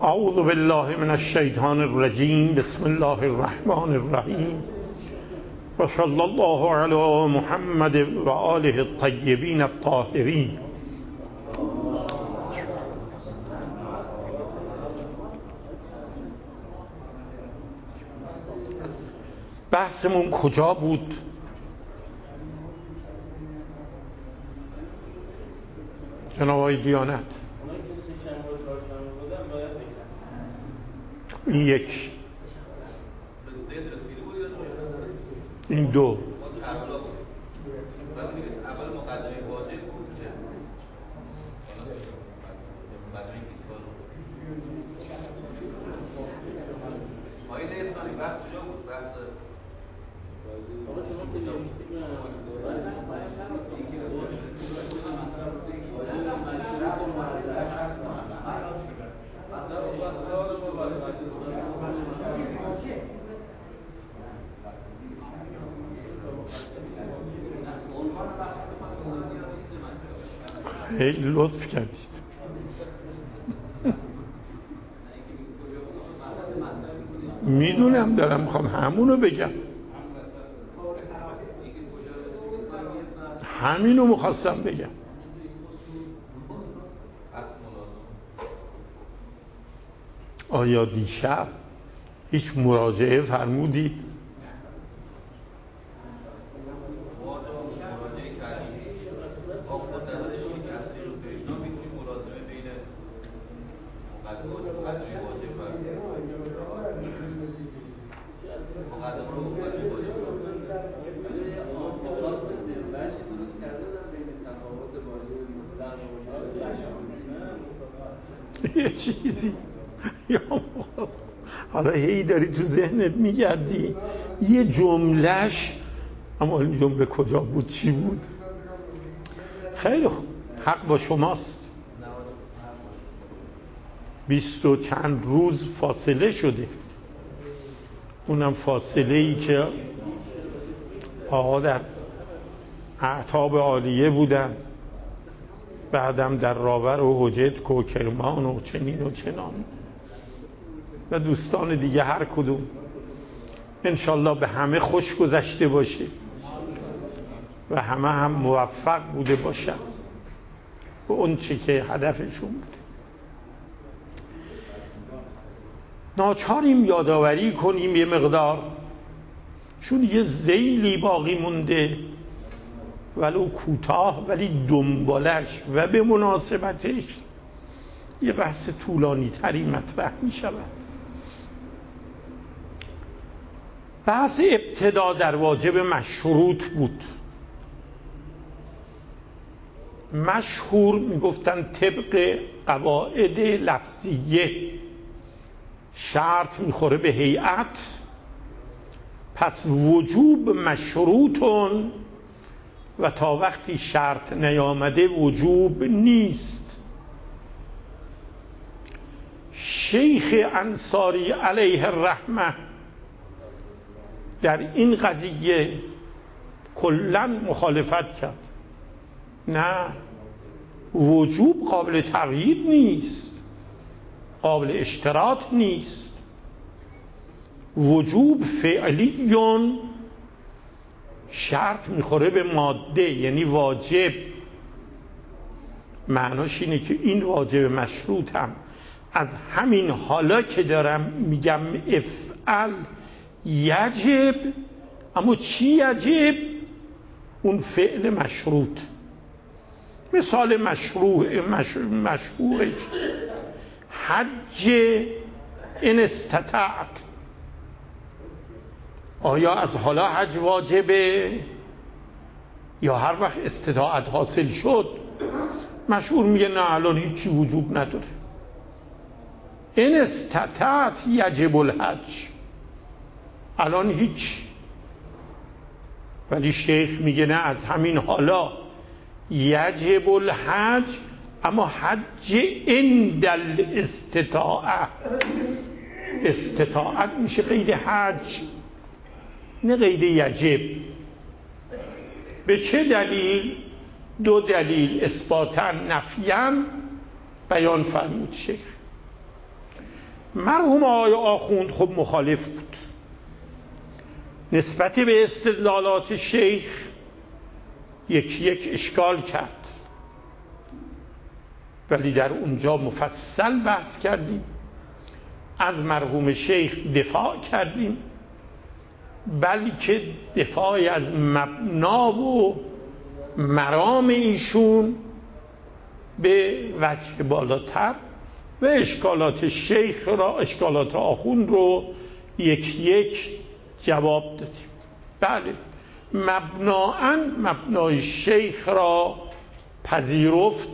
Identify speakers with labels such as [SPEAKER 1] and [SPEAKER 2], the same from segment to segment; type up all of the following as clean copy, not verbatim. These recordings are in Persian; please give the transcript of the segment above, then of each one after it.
[SPEAKER 1] اعوذ بالله من الشیطان الرجیم. بسم الله الرحمن الرحیم و صلی الله علی محمد و آله الطیبین الطاهرین. بحثمون کجا بود؟ جناب آقای دیانت، این یک، این دو. خیلی لطف کردید. میدونم دارم میخوام همونو بگم، همینو میخواستم بگم. آیا دیشب هیچ مراجعه فرمودید؟ یه چیزی یا حالا هی داری تو ذهنت میگردی یه جملهش، اما این جمله کجا بود، چی بود؟ خیلی خوب، حق با شماست. 20 و چند روز فاصله شده، اونم فاصله ای که آقا در اعتاب عالیه بودن، بعدم در راور و حجت کوکرمان و چنین و چنان و دوستان دیگه هر کدوم. انشالله به همه خوش گذشته باشه و همه هم موفق بوده باشن به اون چی که هدفشون بوده. ناچاریم یادآوری کنیم یه مقدار، چون یه ذیلی باقی مونده ولو کوتاه، ولی دنبالش و به مناسبتش یه بحث طولانی تری مطرح می شود. بحث ابتدا در واجب مشروط بود. مشهور می گفتن طبق قواعد لفظیه شرط میخوره به هیئت، پس وجوب مشروطون و تا وقتی شرط نیامده وجوب نیست. شیخ انصاری علیه الرحمه در این قضیه کلاً مخالفت کرد. نه، وجوب قابل تغییر نیست، قابل اشتراط نیست. وجوب فعلیون، شرط میخوره به ماده، یعنی واجب. معناش اینه که این واجب مشروط هم از همین حالا که دارم میگم افعل یجب، اما چی یجب؟ اون فعل مشروط. مثال مشهورش حج ان استطعت. آیا از حالا حج واجبه یا هر وقت استطاعت حاصل شد؟ مشهور میگه نه، الان هیچی وجوب نداره. ان استطعت یجب الحج، الان هیچ. ولی شیخ میگه نه، از همین حالا یجب الحج، اما حج عند الاستطاعه. استطاعت میشه قید حج، نه قید یجب. به چه دلیل؟ دو دلیل اثباتا نفیاً بیان فرمود شیخ. مرحوم آقای آخوند خب مخالف بود، نسبت به استدلالات شیخ یک اشکال کرد، ولی در اونجا مفصل بحث کردیم، از مرحوم شیخ دفاع کردیم، بلکه دفاعی از مبنا و مرام ایشون به وجه بالاتر و اشکالات شیخ را، اشکالات آخوند رو یک جواب دادیم. بله، مبنای شیخ را پذیرفت.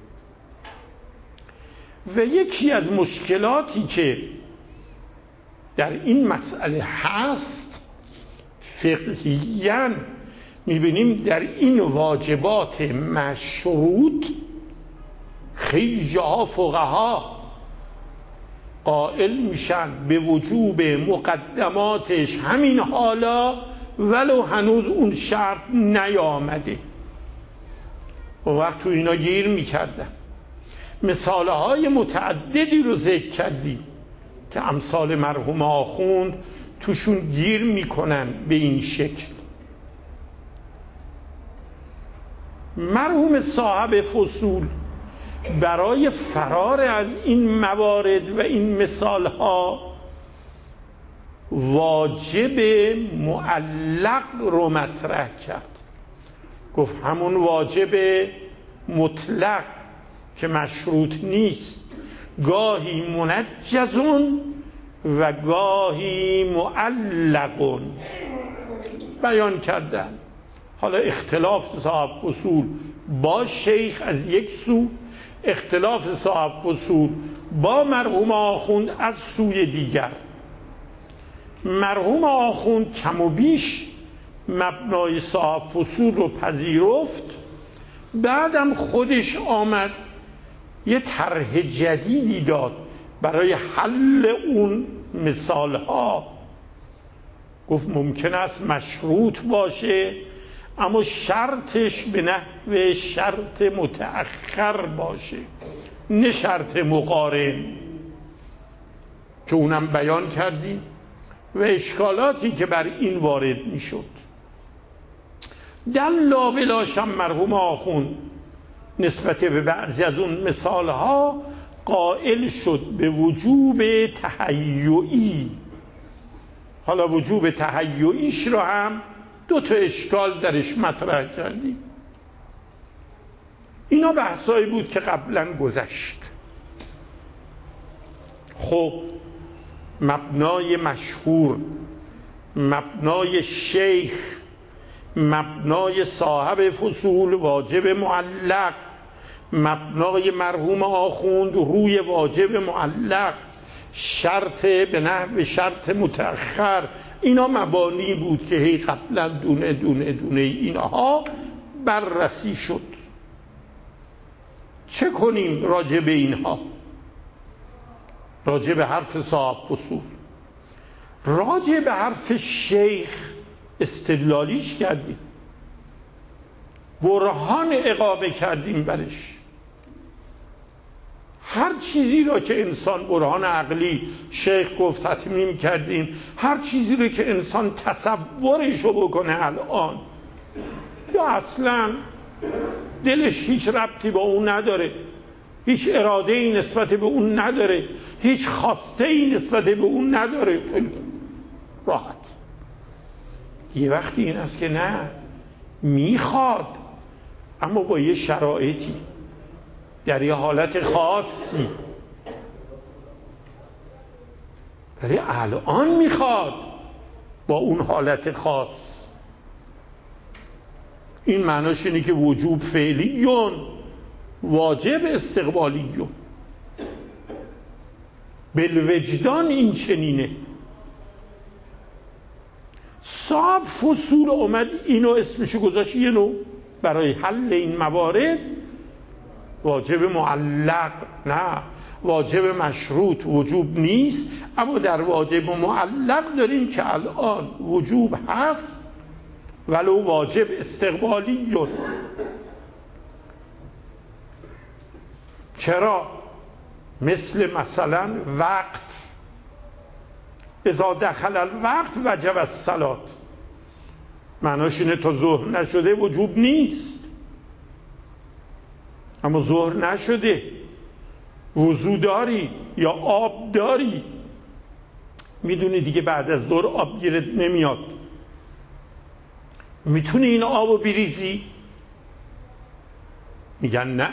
[SPEAKER 1] و یکی از مشکلاتی که در این مسئله هست، فقهیاً میبینیم در این واجبات مشروط خیلی جاها فقها قائل میشن به وجوب مقدماتش همین حالا ولو هنوز اون شرط نیامده. اون وقت تو اینا گیر میکردن. مثالهای متعددی رو ذکر کردیم که امثال مرحوم آخوند توشون گیر میکنن به این شکل. مرحوم صاحب فصول برای فرار از این موارد و این مثالها واجب معلق رو مطرح کرد. گفت همون واجب مطلق که مشروط نیست، گاهی منجزون و گاهی معلقون بیان کردن. حالا اختلاف صاحب فصول با شیخ از یک سو، اختلاف صاحب فصول با مرحوم آخوند از سوی دیگر. مرحوم آخوند کم و بیش مبنای صاحب فصول رو پذیرفت، بعدم خودش آمد یه طرح جدیدی داد برای حل اون مثالها. گفت ممکن است مشروط باشه اما شرطش به نحو شرط متأخر باشه، نه شرط مقارن، که اونم بیان کردیم و اشکالاتی که بر این وارد می شد. در لابلاشم مرحوم آخوند نسبت به بعضی از اون مثالها قائل شد به وجوب تهیعی. حالا وجوب تهیعیش رو هم دو تا اشکال درش مطرح کردیم. اینا بحثایی بود که قبلا گذشت. خب مبنای مشهور، مبنای شیخ، مبنای صاحب فصول واجب معلق، مبنای مرحوم آخوند روی واجب معلق، شرط به نحو شرط متأخر، اینا مبانی بود که هی قبلا دونه دونه دونه اینها بررسی شد. چه کنیم راجع به اینها؟ راجع به حرف صاحب فصول، راجع به حرف شیخ استدلالیش کردیم، برهان اقامه کردیم برش. هر چیزی رو که انسان برهان عقلی، شیخ گفت تتمیم کردیم، هر چیزی رو که انسان تصورش رو بکنه الان یا اصلا دلش هیچ ربطی با اون نداره، هیچ اراده ای نسبت به اون نداره، هیچ خواسته ای نسبت به اون نداره، خیلی راحت. یه وقتی این است که نه، میخواد اما با یه شرایطی، در یه حالت خاصی، ولی الان میخواد با اون حالت خاص. این معناش اینه که وجوب فعلیون، واجب استقبالیون. بالوجدان این چنینه. صاحب فصول اومد اینو اسمشو گذاشت یه نوع برای حل این موارد واجب معلق، نه واجب مشروط وجوب نیست، اما در واجب معلق داریم که الان وجوب هست ولو واجب استقبالی. چرا؟ مثلا وقت اذا دخل الوقت وجب الصلاة، معناش اینه تا ظهر نشده وجوب نیست. اما ظهر نشده، وضو داری یا آب داری، میدونی دیگه بعد از ظهر آب گیرت نمیاد، میتونی این آبو بریزی؟ میگن نه.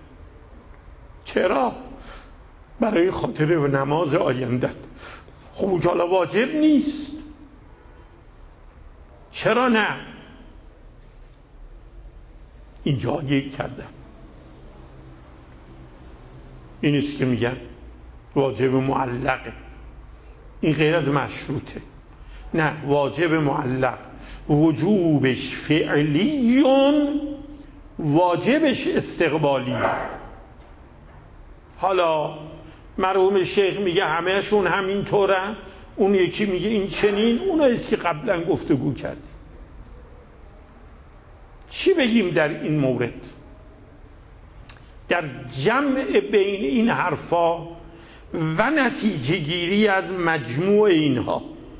[SPEAKER 1] چرا؟ برای خاطر نماز آیندت. خب حالا واجب نیست. چرا نه؟ اینجا گیر کردم. این است که میگن واجب معلقه، این غیر از مشروطه. نه، واجب معلق وجوبش فعلیون، واجبش استقبالی. حالا مرحوم شیخ میگه همهشون همینطورن، اون یکی میگه این چنین، اوناییست که قبلا گفتگو کردیم. چی بگیم در این مورد؟ در جمع بین این حرفا و نتیجه گیری از مجموع اینها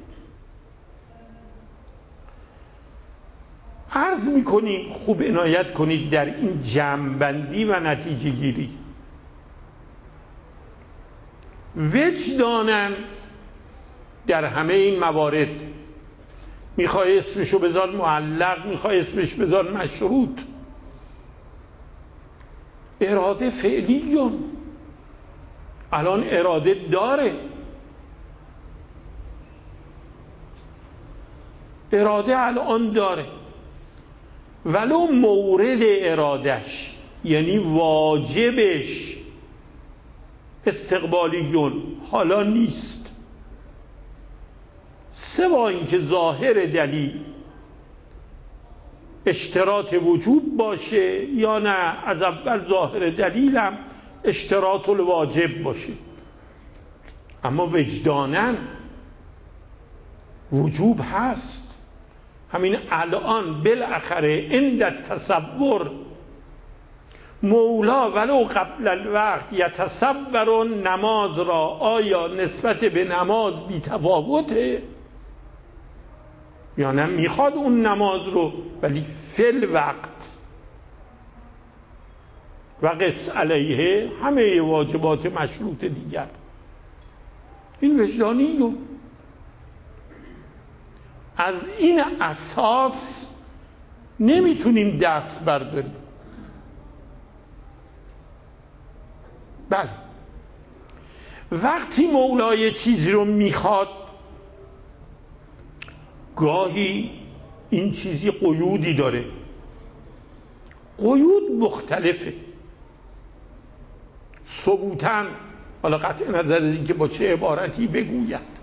[SPEAKER 1] عرض میکنیم، خوب عنایت کنید در این جمع بندی و نتیجه گیری. وجدانن در همه این موارد، میخوای اسمشو بذار معلق، میخوای اسمش بذار مشروط، اراده فعلی جون الان اراده داره، اراده الان داره، ولو مورد ارادش یعنی واجبش استقبالیون حالا نیست، سوا اینکه ظاهر دلیل اشتراط وجوب باشه یا نه از اول ظاهر دلیلم اشتراط الواجب باشه. اما وجدانن وجوب هست. همین الان بالاخره عند التصور مولا ولو قبل الوقت یتصور نماز را، آیا نسبت به نماز بی تفاوته یا نه میخواد اون نماز رو ولی فی الوقت و قس علیه همه واجبات مشروط دیگر. این وجدانیه. از این اساس نمیتونیم دست برداریم. بله، وقتی مولای چیزی رو میخواد، گاهی این چیزی قیودی داره، قیود مختلفه ثبوتاً، حالا قطع نظر از اینکه با چه عبارتی بگوید.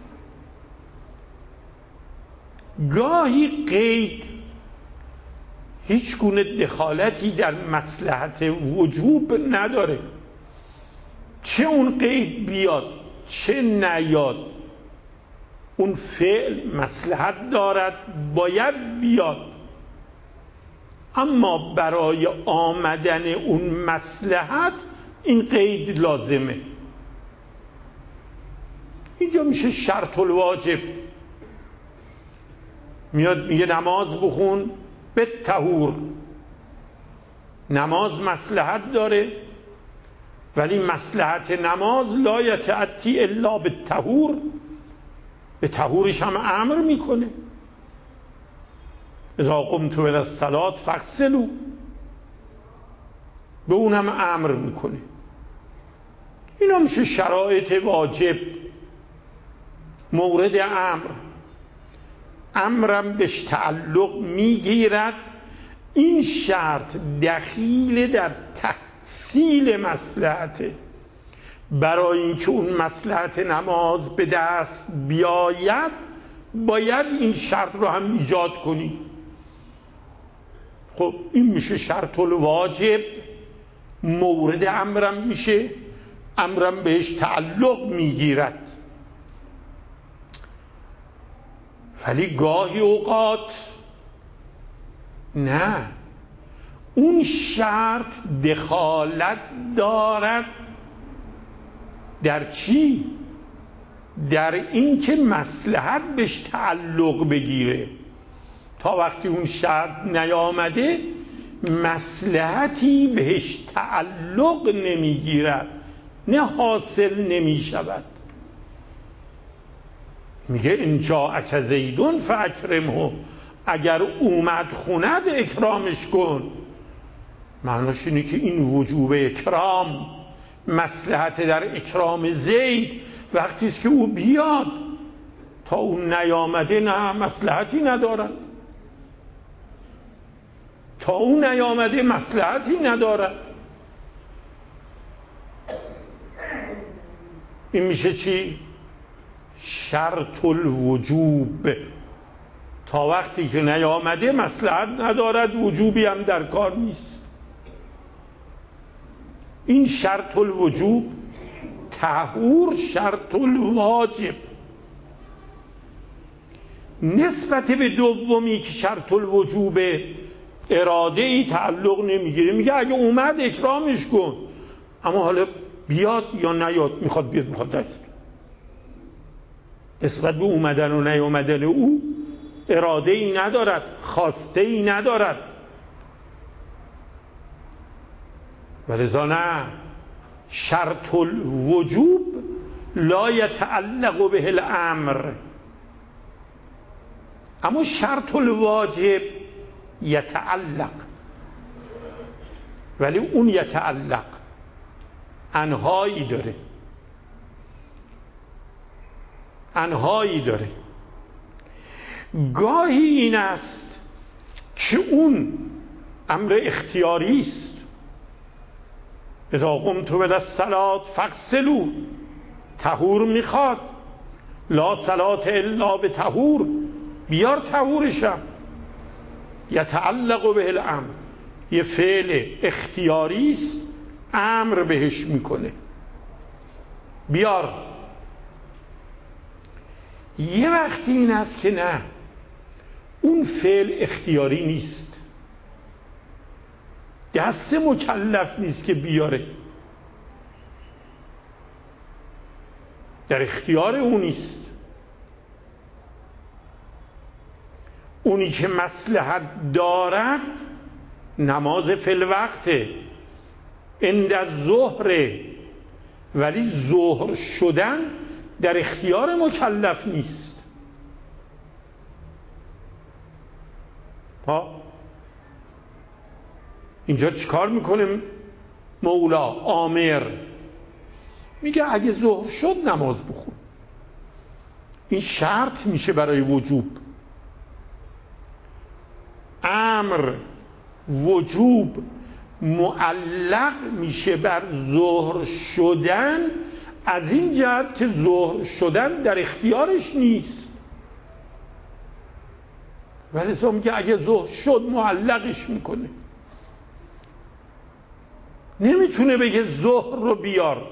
[SPEAKER 1] گاهی قید هیچ گونه دخالتی در مصلحت وجوب نداره، چه اون قید بیاد چه نیاد، اون فعل مصلحت دارد، باید بیاد، اما برای آمدن اون مصلحت این قید لازمه. اینجا میشه شرط الواجب. میاد میگه نماز بخون به طهور، نماز مصلحت داره ولی مصلحت نماز لا یتأتی الا به طهور، به طهورش هم امر میکنه، اذا قمتم الی الصلاة فاغسلوا، به اونم امر میکنه. اینا میشه شرایط واجب، مورد امر، امرم بهش تعلق میگیرد. این شرط دخیل در تحصیل مصلحته. برای اینکه اون مصلحت نماز به دست بیاید باید این شرط رو هم ایجاد کنی. خب این میشه شرط الواجب، مورد امرم میشه، امرم بهش تعلق میگیرد. ولی گاهی اوقات نه، اون شرط دخالت دارد در چی؟ در این که مصلحت بهش تعلق بگیره. تا وقتی اون شرط نیامده مصلحتی بهش تعلق نمیگیرد، نه حاصل نمیشود. میگه ان جاءک زیدون فاکرمه، اگر اومد خونت اکرامش کن. معناش اینه که این وجوب اکرام، مصلحت در اکرام زید وقتی است که او بیاد. تا اون نیامده نه مصلحتی ندارد، تا اون نیامده مصلحتی ندارد. این میشه چی؟ شرط الوجوب. تا وقتی که نیامده مصلحت ندارد، وجوبی هم در کار نیست. این شرط الوجوب. طهور شرط الواجب. نسبت به دومی که شرط الوجوب اراده ای تعلق نمیگیره، میگه اگه اومد اکرامش کن، اما حالا بیاد یا نیاد، میخواد بیاد میخواد نیاد. نسبت به اومدن و نیامدن او اراده ای ندارد، خواسته ای ندارد. ولذا نه، شرط الوجوب لا یتعلق به الامر، اما شرط الواجب یتعلق. ولی اون یتعلق انهایی داره، انهایی داره. گاهی این است که اون امر اختیاری است. اذا قمتم الی الصلاة فاغسلوا، طهور میخواد، لا صلاة الا به طهور، بیار طهورشم. یتعلق به الامر، یه فعل اختیاری است، امر بهش میکنه بیار. یه وقتی این است که نه، اون فعل اختیاری نیست، دست مکلف نیست که بیاره، در اختیار اون نیست. اونی که مصلحت دارد نماز فی الوقت عند الظهر، ولی ظهر شدن در اختیار مکلف نیست. اینجا چیکار میکنه مولا آمر؟ میگه اگه ظهر شد نماز بخون. این شرط میشه برای وجوب. امر وجوب معلق میشه بر ظهر شدن، از این جهت که ظهر شدن در اختیارش نیست. ولی تو میگه اگه ظهر شد معلقش میکنه، نمیتونه بگه ظهر رو بیار.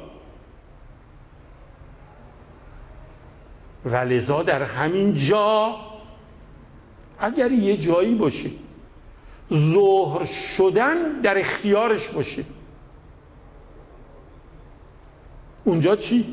[SPEAKER 1] ولذا در همین جا اگر یه جایی باشه ظهر شدن در اختیارش باشه، اونجا چی؟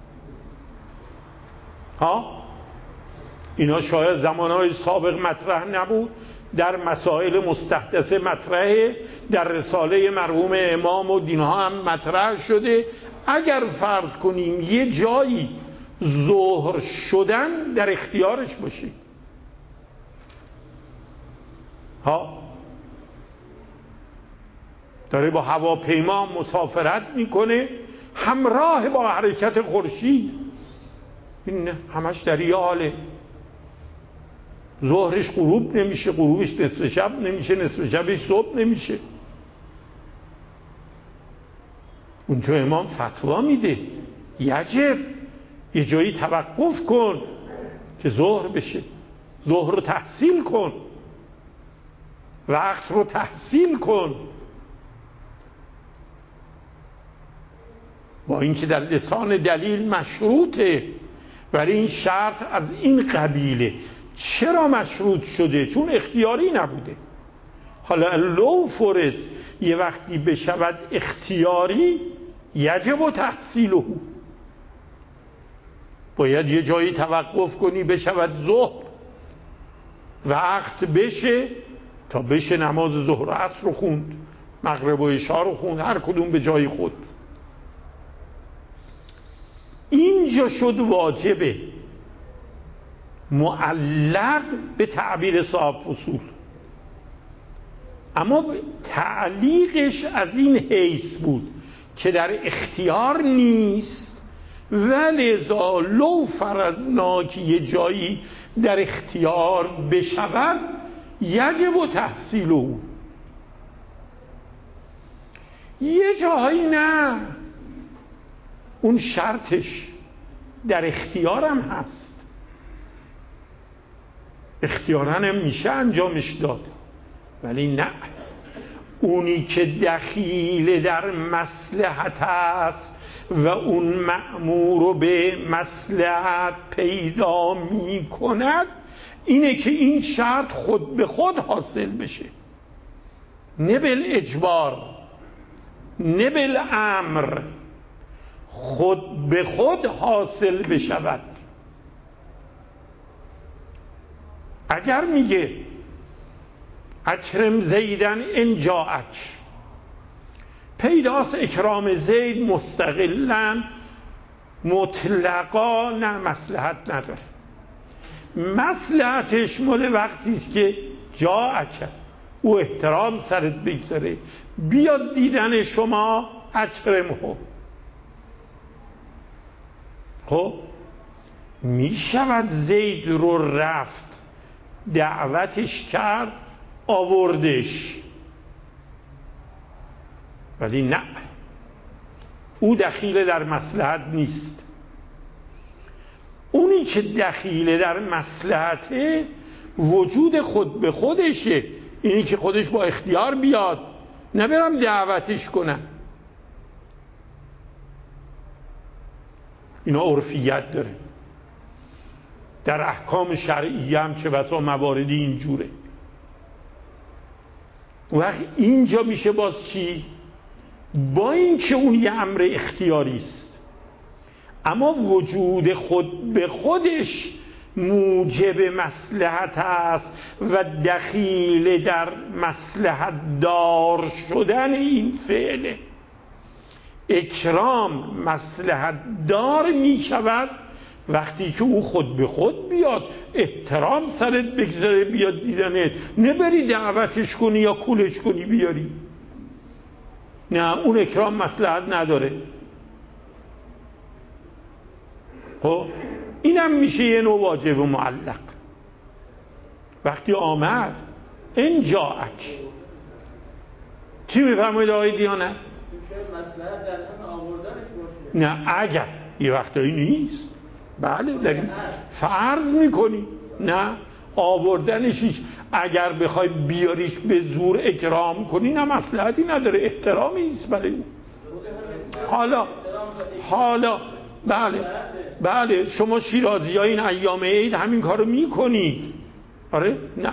[SPEAKER 1] اینا شاید زمانهای سابق مطرح نبود، در مسائل مستحدثه مطرحه، در رساله مرحوم امام و دینها هم مطرح شده. اگر فرض کنیم یه جایی ظهر شدن در اختیارش باشه، داره با هواپیما مسافرت میکنه همراه با حرکت خورشید، این همش در یه حاله، ظهرش غروب نمیشه، غروبش نصف شب نمیشه، نصف شبش صبح نمیشه. اونجا امام فتوا میده یجب یه جایی توقف کن که ظهر بشه، ظهر رو تحصیل کن، وقت رو تحصیل کن. با اینکه در لسان دلیل مشروطه، ولی این شرط از این قبیله. چرا مشروط شده؟ چون اختیاری نبوده. حالا لو فرض یه وقتی بشود اختیاری، یجب و تحصیله، باید یه جایی توقف کنی بشود ظهر، وقت بشه تا بشه نماز ظهر و عصر رو خوند، مغرب و عشا رو خوند، هر کدوم به جای خود. اینجا شد واجبه معلق به تعبیر صاحب فصول، اما تعلیقش از این حیث بود که در اختیار نیست، ولذا لو فرضنا که یه جایی در اختیار بشود یجب تحصیله، یه جایی نه، اون شرطش در اختیارم هست، اختیارن میشه انجامش داد، ولی نه، اونی که دخیل در مصلحت است و اون مأمور رو به مصلحت پیدا می کند اینه که این شرط خود به خود حاصل بشه، نه بالاجبار، نه بالامر، خود به خود حاصل بشود. اگر میگه اکرم زیدن ان جاءک، پیداست اکرام زید مستقلا مطلقا نه مصلحت نداره، مصلحتش مال وقتی است که جاءک، او احترام سرت بگذاره بیاد دیدن شما، اکرمه. خب میشود زید رو رفت دعوتش کرد آوردش، ولی نه، او دخیل در مصلحت نیست. اونی که دخیل در مصلحته وجود خود به خودشه، اینی که خودش با اختیار بیاد، نبرم دعوتش کنم. اینا عرفیت داره، در احکام شرعی هم چه بسا مواردی اینجوره. وقت اینجا میشه باز چی؟ با این که اون یه امر اختیاری است، اما وجود خود به خودش موجب مصلحت است و دخیل در مصلحت دار شدن این فعله. اکرام مصلحت دار می شود وقتی که او خود به خود بیاد، احترام سرت بگذاره بیاد دیدنت، نبری دعوتش کنی یا کولش کنی بیاری، نه، اون اکرام مصلحت نداره. خب اینم میشه یه نوع واجب معلق. وقتی آمد ان جاءک، چی میفرمایید آقای دیانت؟
[SPEAKER 2] مصلحت در هم آوردنش باشه.
[SPEAKER 1] نه اگر یه وقتایی نیست، بله داریم فرض میکنی، نه آوردنش اگر بخوای بیاریش به زور اکرام کنی نه مصلحتی نداره، احترامی است برای او. حالا بله شما شیرازی ها این ایام عید همین کارو میکنید، آره نه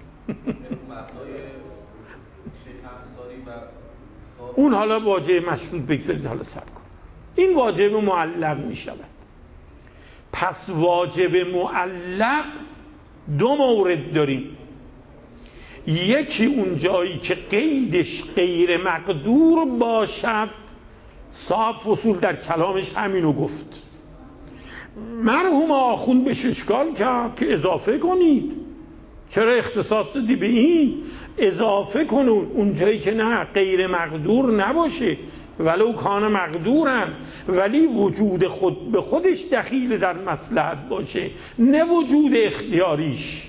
[SPEAKER 1] اون حالا واجب مشروط بگذارید، حالا صبر کن، این واجب معلق می شود. پس واجب معلق دو مورد داریم، یکی اون جایی که قیدش غیر مقدور باشد، صاحب فصول در کلامش همینو گفت، مرحوم آخوند بهش اشکال کرد که اضافه کنید، چرا اختصاص دادی به این؟ اضافه کنون اون جایی که نه غیر مقدور نباشه، ولو کان مقدورن، ولی وجود خود به خودش دخیل در مصلحت باشه، نه وجود اختیاریش.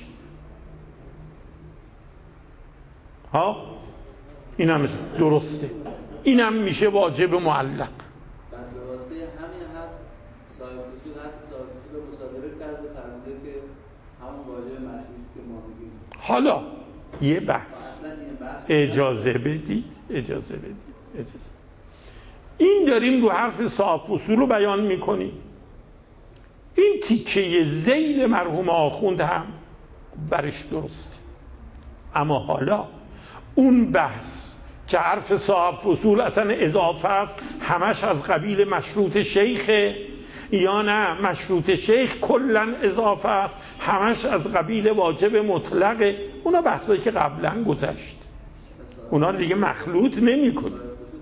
[SPEAKER 1] ها اینم درسته، اینم میشه واجب معلق.
[SPEAKER 2] بعد به واسطه همین حرف صاحب فصول رو مصادره کرده، فرموده که همون واجب مشروط که ما میگیم.
[SPEAKER 1] حالا یه بحث اجازه بدید این داریم رو حرف صاحب فصول رو بیان میکنیم، این تیکه ذیل مرحوم آخوند هم برش درست، اما حالا اون بحث که حرف صاحب فصول اصلا اضافه است، همش از قبیل مشروط شیخه، یا نه مشروط شیخ کلا اضافه است، همش از قبیل واجب مطلقه. اونا بحثایی که قبلا گذشت، اونا دیگه مخلوط نمی کنیم.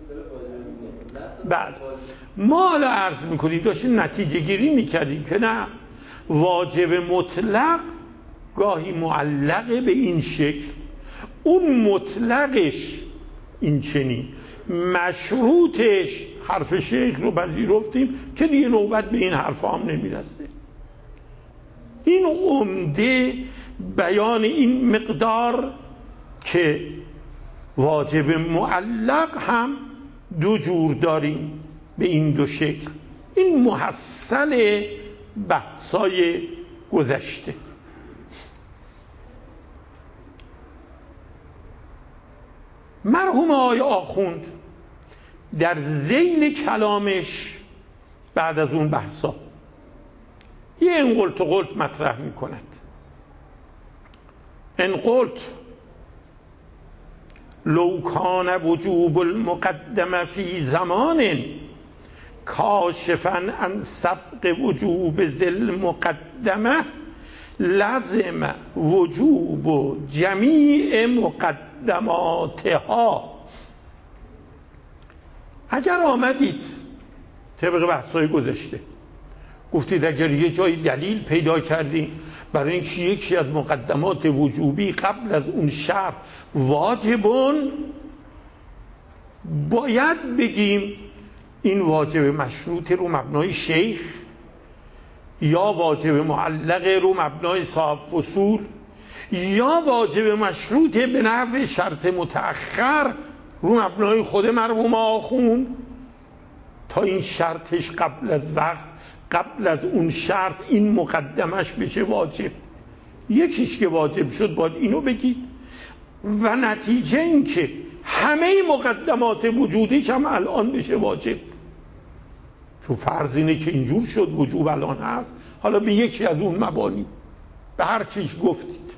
[SPEAKER 1] بعد ما حالا عرض میکنیم داشتیم نتیجه گیری میکردیم که نه، واجب مطلق گاهی معلقه به این شکل، اون مطلقش این چنین، مشروطش حرف شیخ رو پذیرفتیم که دیگه نوبت به این حرف هم نمیرسه. این عمده بیان این مقدار که واجب معلق هم دو جور داریم به این دو شکل. این محصل بحثای گذشته. مرحوم آقای آخوند در ذیل کلامش بعد از اون بحثا یه انقلت و قلت مطرح می کند. انقلت لو کان وجوب المقدمه فی زمان کاشفا عن سبق وجوب ذل مقدمه لازم وجوب جمیع مقدماتها. اگر آمدید طبق بحث‌های گذشته گفتید اگر یه جای دلیل پیدا کردیم برای اینکه یکی از مقدمات وجوبی قبل از اون شرط واجبون، باید بگیم این واجب مشروط رو مبنای شیخ یا واجب معلق رو مبنای صاحب فصول یا واجب مشروط به نحو شرط متأخر رو مبنای خود مرحوم آخوند تا این شرطش قبل از وقت، قبل از اون شرط این مقدمش بشه واجب. یکیش که واجب شد باید اینو بگید و نتیجه این که همه مقدمات وجودیش هم الان بشه واجب. تو فرض اینه که اینجور شد وجوب الان هست، حالا به یکی از اون مبانی به هر چیش گفتید.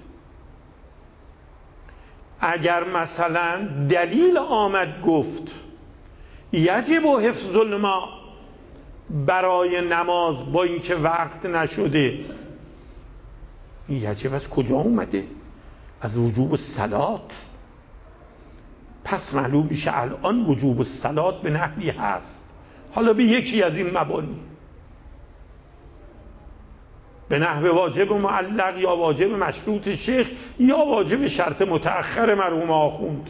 [SPEAKER 1] اگر مثلا دلیل آمد گفت یجب و حفظ الماء برای نماز با اینکه وقت نشده، یجب از کجا اومده؟ از وجوب الصلات. پس معلوم میشه الان وجوب الصلات به نحوی هست، حالا به یکی از این مبانی به نحو واجب معلق یا واجب مشروط شیخ یا واجب شرط متأخر مرحوم آخوند.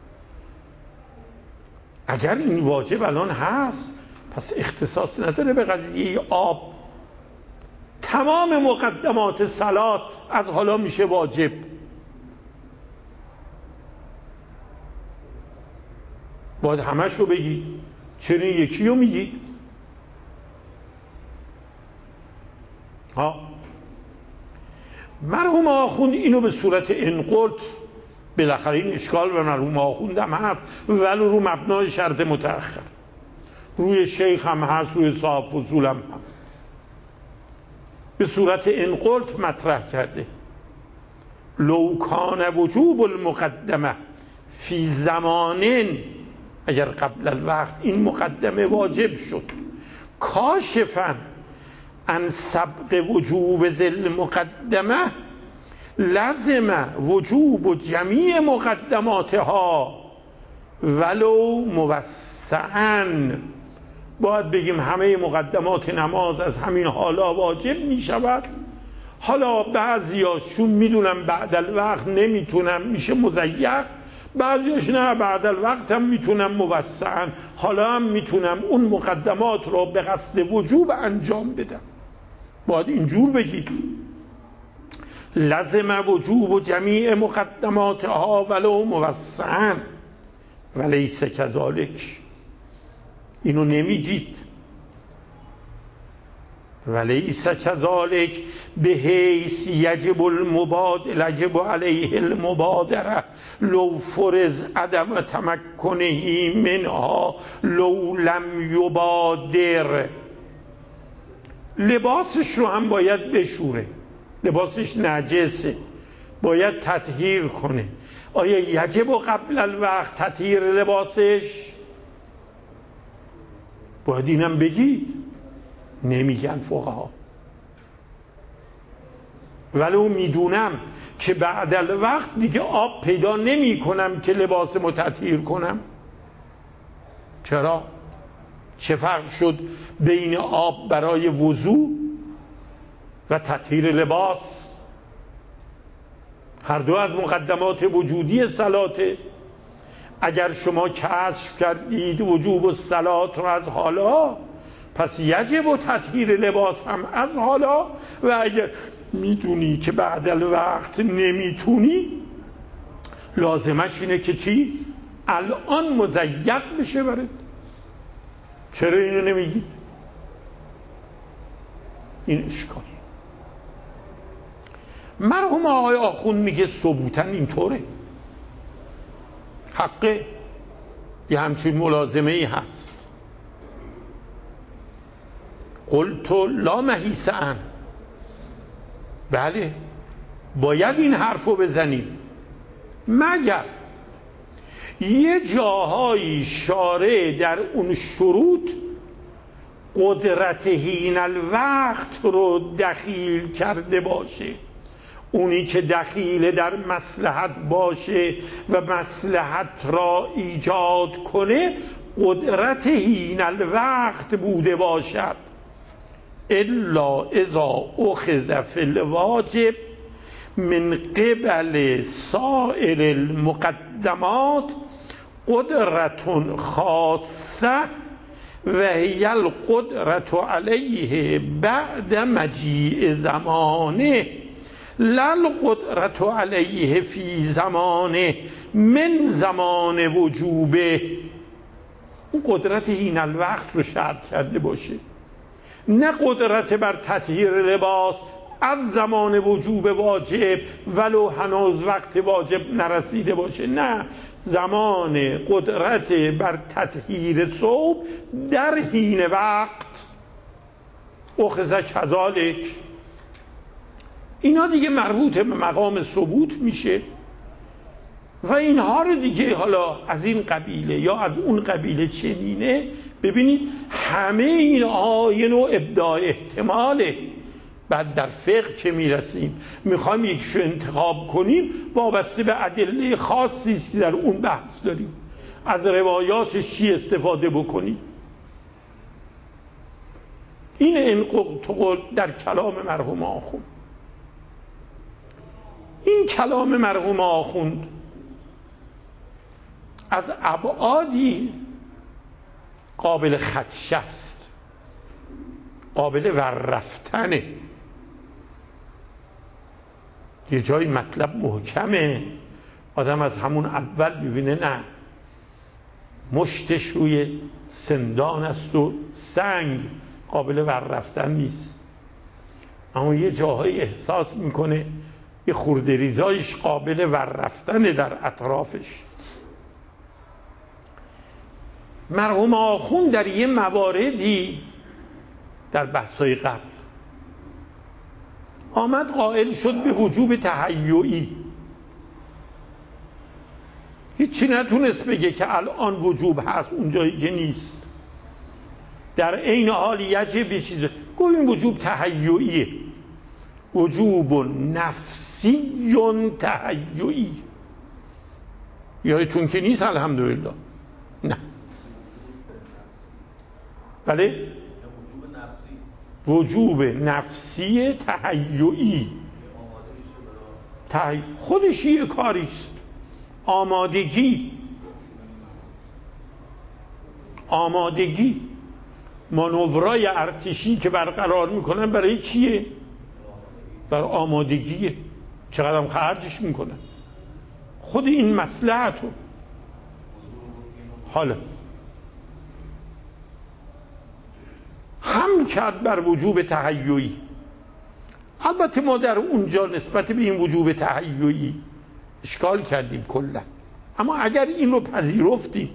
[SPEAKER 1] اگر این واجب الان هست پس اختصاص نداره به قضیه آب، تمام مقدمات صلات از حالا میشه واجب. باید همش رو بگی، چرا یکی رو میگی؟ مرحوم آخوند اینو به صورت انقلت، بالاخره این اشکال به مرحوم آخوند هم هست ولی رو مبنای شرط متأخر، روی شیخ هم هست، روی صاحب فصول هم هست، به صورت انقلت مطرح کرده. لو کان وجوب المقدمه فی زمان، اگر قبل الوقت این مقدمه واجب شد، کاشفا عن سبق وجوب ذل مقدمه لازم وجوب جمیع مقدماتها ولو موسعا. باید بگیم همه مقدمات نماز از همین حالا واجب می شود. حالا بعضیاشون میدونم بعد الوقت نمیتونم میشه مضیق، بعضیاش نه بعد الوقت هم میتونم موسعا، حالا هم میتونم اون مقدمات رو به قصد وجوب انجام بدم. باید اینجور بگید لازم وجوب جمیع مقدماتها ولو موسعا ولیس کذالک. اینو نمیگید ولیس کذالک به حیث یجب علیه المبادره لو فرض عدم تمکنه منها لو لم یبادر. لباسش رو هم باید بشوره، لباسش نجسه، باید تطهیر کنه. آیا یجب قبل الوقت تطهیر لباسش؟ باید اینم بگید. نمیگن فقها، ولو میدونم که بعد الوقت دیگه آب پیدا نمی کنم که لباسمو تطهیر کنم. چرا؟ چه فرق شد بین آب برای وضو و تطهیر لباس؟ هر دو از مقدمات وجودی صلاته. اگر شما کشف کردید وجوب الصلات رو از حالا، پس یجب تطهیر لباس هم از حالا. و اگر میدونی که بعد الوقت نمیتونی، لازمش اینه که چی؟ الان مضیق بشه برات. چرا اینو نمیگی؟ این اشکال. مرحوم آقای آخوند میگه ثبوتن اینطوره، حقه، یه همچین ملازمه ای هست. قلت لا محیص عنه، بله باید این حرفو بزنیم، مگر یه جاهایی شارع در اون شروط قدرت حین الوقت رو دخیل کرده باشه. اونی که دخیل در مصلحت باشه و مصلحت را ایجاد کنه قدرت حین الوقت بوده باشد. الا اذا اخذ فی الواجب من قبل سائر المقدمات قدرة خاصة و هی القدرة علیه بعد مجیء زمانه لا القدرة علیه فی زمانه من زمان وجوبه. اون قدرت حین الوقت رو شرط کرده باشه، نه قدرت بر تطهیر لباس از زمان وجوب واجب ولو هنوز وقت واجب نرسیده باشه، نه، زمان قدرت بر تطهیر ثوب در حین وقت. اخذ کذالک، اینا دیگه مربوط به مقام ثبوت میشه و اینها رو دیگه حالا از این قبیله یا از اون قبیله چنینه. ببینید همه اینها یه نوع ابداع احتماله. بعد در فقه که میرسیم میخوایم یکیشو انتخاب کنیم، وابسته به ادله خاصی است که در اون بحث داریم، از روایاتش چی استفاده بکنیم. این انقل در کلام مرحوم آخوند. این کلام مرحوم آخوند از ابعادی قابل خدشه است، قابل وررفتنه. یه جایی مطلب محکمه، آدم از همون اول ببینه نه، مشتش روی سندان است و سنگ، قابل وررفتن نیست. اما یه جاهایی احساس میکنه یه خورده ریزایش قابل وررفتنه در اطرافش. مرحوم آخوند در یه مواردی در بحث‌های قبل آمد قائل شد به وجوب تهیعی. هیچی نتونست بگه که الان وجوب هست اون جایی که نیست. در عین حال یجب یه چیزه، گفت این وجوب تهیعیه، وجوب نفسی تهیعی. یادتون که نیست الحمدلله. نه بله، وجوب نفسی تهیعی، خودش یه کاریست. آمادگی مانورای ارتشی که برقرار میکنن برای چیه؟ بر آمادگیه. چقدر هم خرجش میکنن خود این مصلحتو. حالا هم کرد بر وجوب تهیعی. البته ما در اونجا نسبت به این وجوب تهیعی اشکال کردیم کلا، اما اگر این رو پذیرفتیم،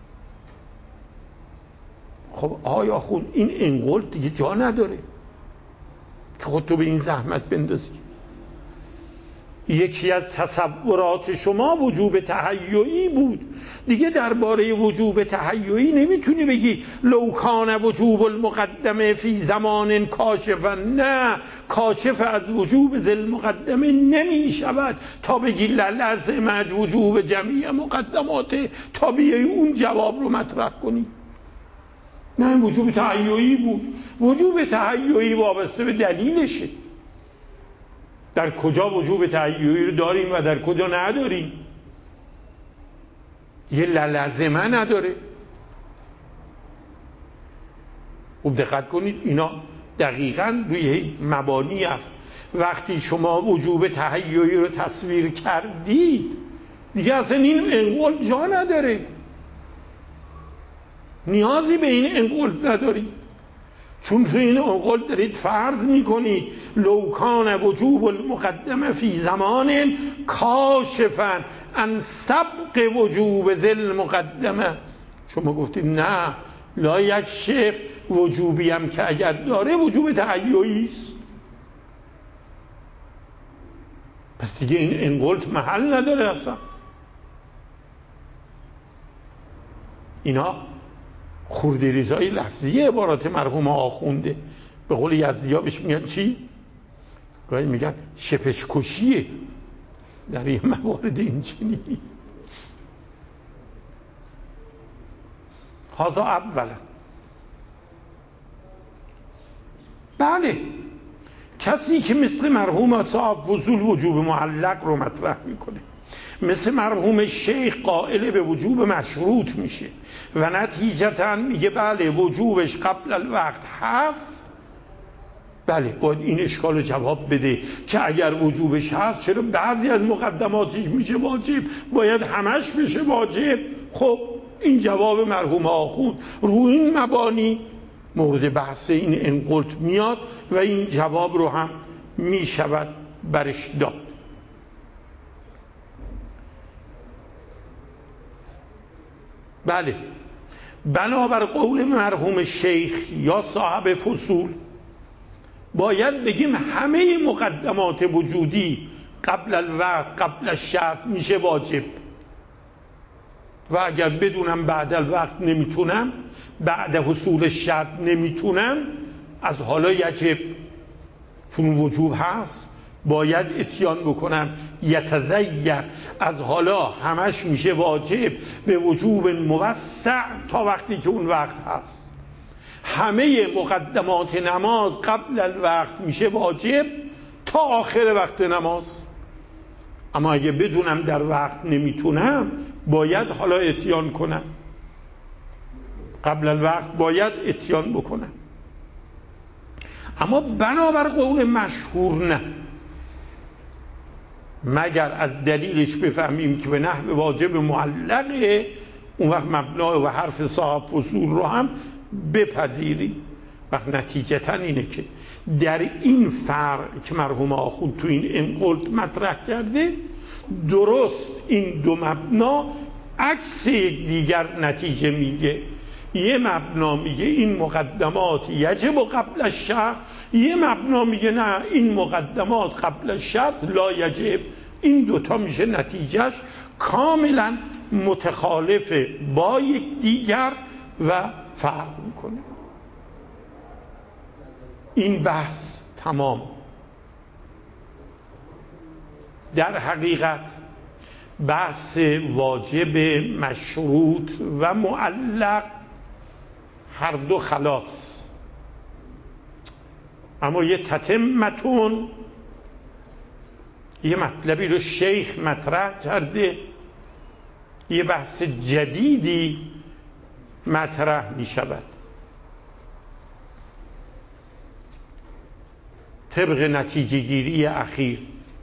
[SPEAKER 1] خب آیا خون این انقل دیگه جا نداره که خودتو به این زحمت بندازی. یکی از تصورات شما وجوب تهیئی بود، دیگه درباره وجوب تهیئی نمیتونی بگی لو کان وجوب المقدمه فی زمان کاشفا. نه، کاشف از وجوب ذل مقدمه نمی شود تا بگی لازمت وجوب جمیع مقدماته تا بیایی اون جواب رو مطرح کنی. نه، وجوب تهیئی بود. وجوب تهیئی وابسته به دلیلشه، در کجا وجوب تهیئی رو داریم و در کجا نداریم. یه لازمه نداره. خوب دقت کنید، اینا دقیقاً روی مبانی هست. وقتی شما وجوب تهیئی رو تصویر کردید دیگه اصلا این انقل جا نداره، نیازی به این انقل نداری، چون تو این انقل دارید فرض میکنید لو کان وجوب المقدمه فی زمان کاشفا عن سبق وجوب ذل مقدمه. شما گفتید نه، لا یک شیخ وجوبی هم که اگر داره وجوب تهیئی است. پس دیگه این انقلت محل نداره اصلا. اینا خورده‌ریزای لفظی عبارات مرحوم آخونده. به قول یزدی‌ها بهش میگن چی؟ گاهی میگن شپشکشیه در این موارد این چنینی. هذا اولا. بله، کسی که مثل مرحوم صاحب فضول وجوب معلق رو مطرح میکنه، مثل مرحوم شیخ قائل به وجوب مشروط میشه و نتیجتا میگه بله وجوبش قبل الوقت هست، بله باید این اشکال جواب بده که اگر وجوبش هست چرا بعضی از مقدماتش میشه واجب، باید همش بشه واجب. خب این جواب مرحوم آخوند رو این مبانی مورد بحث این انقلت میاد و این جواب رو هم میشود برش داد. بله، بنابر قول مرحوم شیخ یا صاحب فصول باید بگیم همه مقدمات وجودی قبل الوقت قبل الشرط میشه واجب و اگر بدونم بعد الوقت نمیتونم، بعد حصول شرط نمیتونم، از حالا یجب چون وجوب هست باید اتیان بکنم. یتزیر از حالا همش میشه واجب به وجوب موسع تا وقتی که اون وقت هست. همه مقدمات نماز قبل الوقت میشه واجب تا آخر وقت نماز، اما اگه بدونم در وقت نمیتونم باید حالا اتیان کنم، قبل الوقت باید اتیان بکنم. اما بنابر قول مشهور نه، مگر از دلیلش بفهمیم که به نحو واجب معلقه، اون وقت مبنا و حرف صاحب فصول رو هم بپذیریم. وقت نتیجتا اینه که در این فرع که مرحوم آخوند تو این انقلت مطرح کرده، درست این دو مبنا عکس یک دیگر نتیجه میگه. یه مبنا میگه این مقدمات یجب و قبل الشرط، یه مبنا میگه نه این مقدمات قبل الشرط لا یجب. این دوتا میشه نتیجهش کاملا متخالف با یک دیگر و فرق میکنه. این بحث تمام. در حقیقت بحث واجب مشروط و معلق هر دو خلاص، اما یه تتمتون، یه مطلبی رو شیخ مطرح کرده، یه بحث جدیدی مطرح می شود. طبق نتیجه گیری اخیر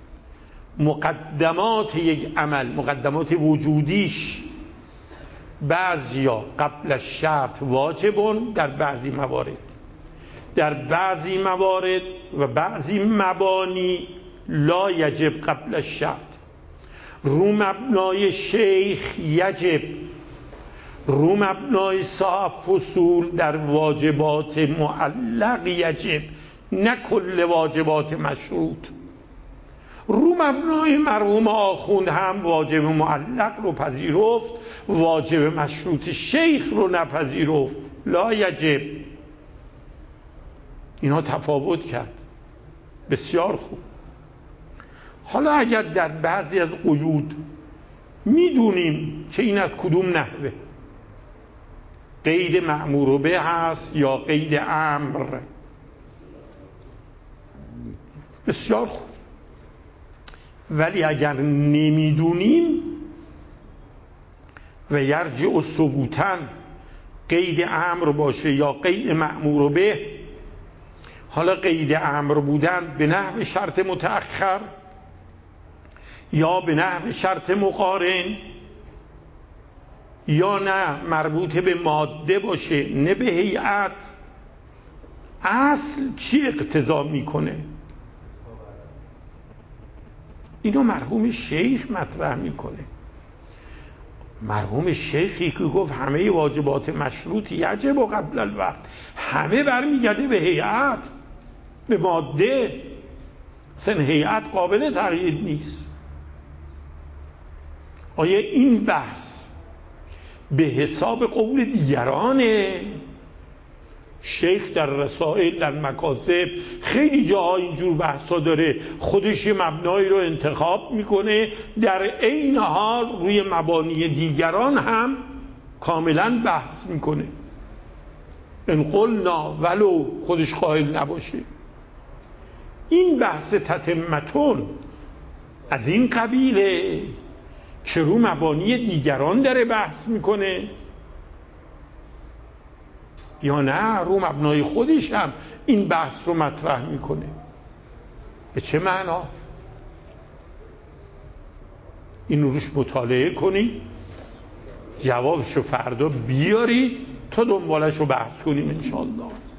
[SPEAKER 1] مقدمات یک عمل، مقدمات وجودیش، بعضیا قبل الشرط واجبون در بعضی موارد، در بعضی موارد و بعضی مبانی لا یجب قبل الشرط. رو مبنای شیخ یجب، رو مبنای صاحب فصول در واجبات معلق یجب، نه کل واجبات مشروط. رو مبنای مرحوم آخوند هم واجب معلق رو پذیرفت، واجب مشروط شیخ رو نپذیرفت. لا یجب. اینا تفاوت کرد. بسیار خوب. حالا اگر در بعضی از قیود میدونیم که این از کدوم نحوه، قید مأمور به هست یا قید امر، بسیار خوب. ولی اگر نمیدونیم و یرجع ثبوتاً قید امر باشه یا قید مأمور به، حالا قید امر بودن به نحو شرط متأخر یا به نحو شرط مقارن، یا نه مربوط به ماده باشه نه به هیئت، اصل چی اقتضا میکنه؟ اینو مرحوم شیخ مطرح میکنه. مرحوم شیخی که گفت همه واجبات مشروط یجب و قبل الوقت، همه برمیگرده به هیئت، به ماده. اصلا هیئت قابل تغییر نیست. آیا این بحث به حساب قول دیگرانه؟ شیخ در رسائل، در مکاسب، خیلی جاها اینجور بحثا داره، خودش یه مبنایی رو انتخاب میکنه، در عین حال روی مبانی دیگران هم کاملا بحث میکنه. ان قلنا ولو خودش قائل نباشه. این بحث تتمتون از این قبیله که رو مبانی دیگران داره بحث میکنه، یا نه رو مبنای خودش هم این بحث رو مطرح میکنه؟ به چه معنا؟ این روش مطالعه کنید، جوابشو فردا بیارید تا دنبالش رو بحث کنیم انشاءالله.